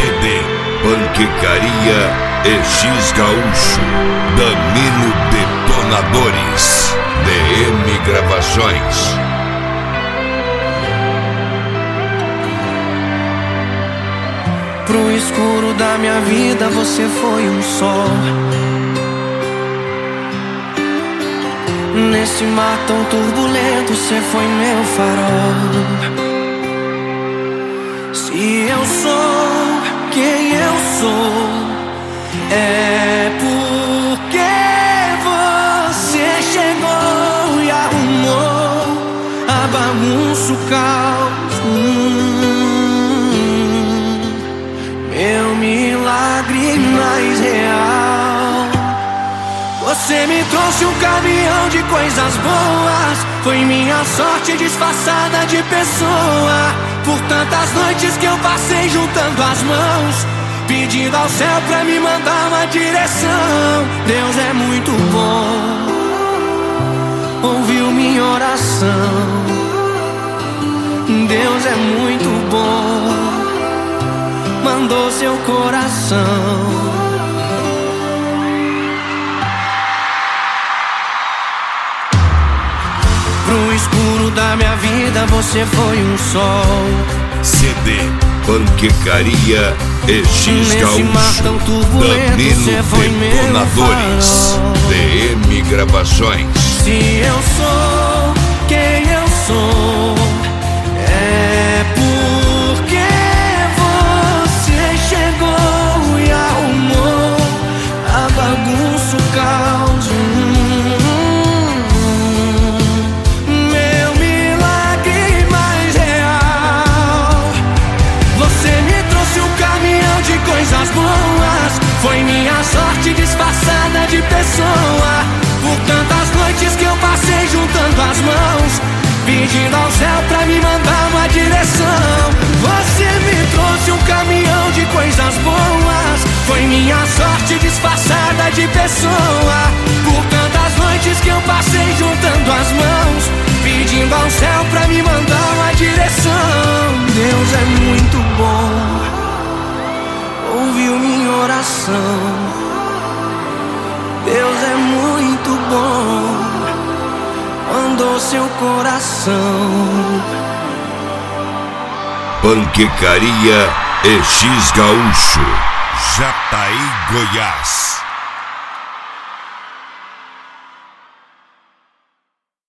CD, Panquecaria e X Gaúcho, Danilo Detonadores, DM Gravações. Pro escuro da minha vida você foi um sol. Nesse mar tão turbulento você foi meu farol. Se eu sou quem eu sou, é porque você chegou e arrumou a bagunça, o caos. Meu milagre mais real. Você me trouxe um caminhão de coisas boas. Foi minha sorte disfarçada de pessoa. Por tantas noites que eu passei juntando as mãos, pedindo ao céu pra me mandar uma direção. Deus é muito bom, ouviu minha oração. Deus é muito bom, mandou seu coração. Pro escuro da minha vida você foi um sol. CD, Panquecaria e X Gaúcho, Danilo Detonadores, DM Gravações. Se eu sou quem eu sou, é porque você chegou e arrumou a bagunça, o caos. Meu milagre mais real. Você me trouxe um caminhão de coisas boas. Foi minha sorte disfarçada de pessoa. Por tantas noites que eu passei juntando as mãos, pedindo ao céu pra me mandar uma direção. Você me trouxe um caminhão de coisas boas. Foi minha sorte disfarçada de pessoa. Por tantas noites que eu passei juntando as mãos, pedindo ao céu pra me mandar uma direção. Deus é muito bom, ouviu minha oração. Deus é muito bom, mandou seu coração. Panquecaria e X Gaúcho, Jataí, Goiás.